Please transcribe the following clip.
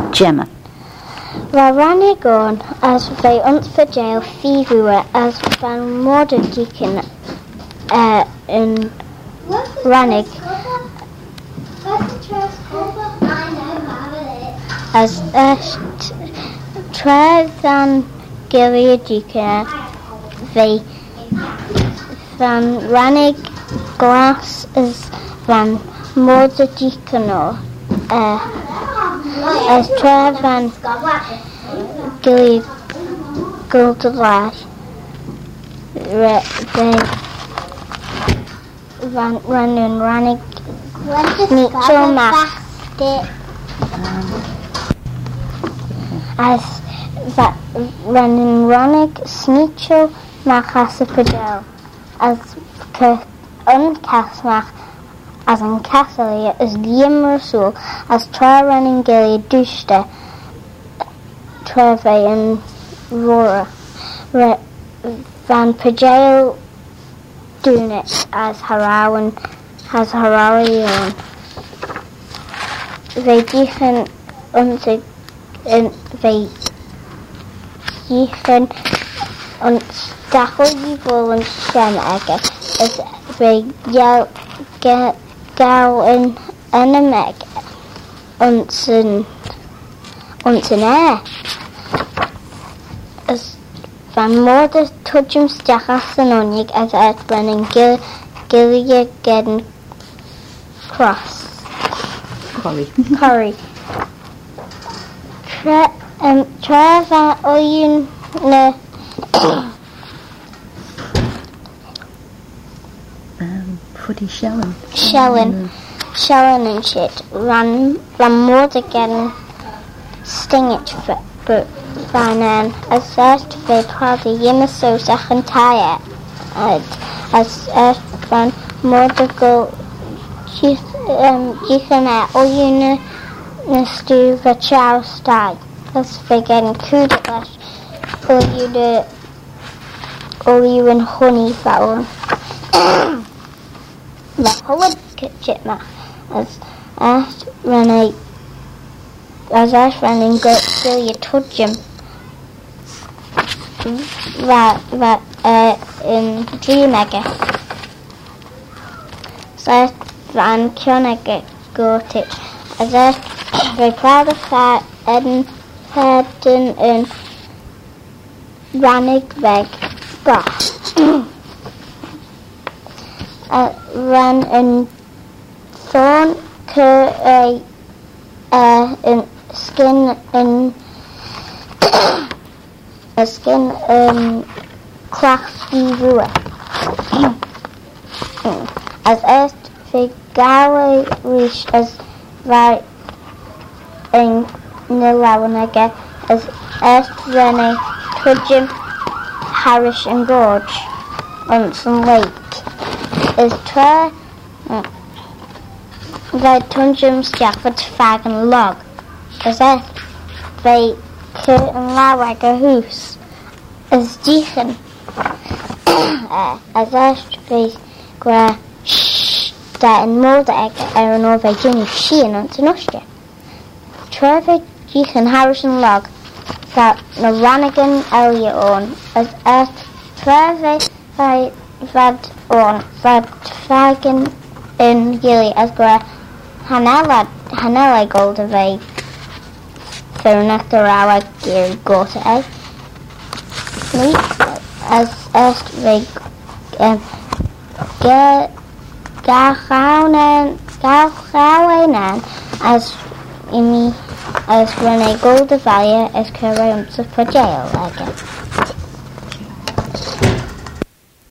Gemma. Waar rannig on as wij ons verjail fivuwe as van moederdieken in rannig as echt van geriedieken wij van rannig glas is van moederdieken as van Gilly Guldelas van rannig Mitchell Mac as that rannig Snitchell Mac as a pedal as uncasmach as an castle is Liam Russell as try running Gilly Dushte Treve and Rora van Pajale doing it as Harawan has Hararian. They dichen unter they dichen und Stachel und Schemegge as they yell gau in Enemeg unten as van moeder tudjum stachas en onig as running gillige gedden cross. Curry. Tra van oyun ne Footy Shellen. Shellen and shit. Van moeder gedden sting it but van as eerst wij praten jimmer zo zeggen taaien as eerst van moeder jichen oyune na stu vachau stag as wij gaan kudelas oyune honey vouwen la howard kitchen ma as eerst when as I running Gilly Tudjum that in Dreamegger so van Kionegger got it as I very proud of that Eden in Rannig Veg ran in Thorn in skin crafty rua as eerst gawe wish as wij in Nilawanega as eerst rene Tudjum Harris and Gorge on some lake is try wij Tudjum Stafford fag and log as eerst wij een lawage hoes as dichen as eerst wij qua daar in Molde en over Jenny Sheehan on te nostje. Trevor dichen Harrison log that na Ranigan earlier on as eerst Trevor vad fagen in Gilly as qua Hanella golden vei Fernector our gear go to as eerst wij gauwen as when I go to Valia as Kerry to jail again.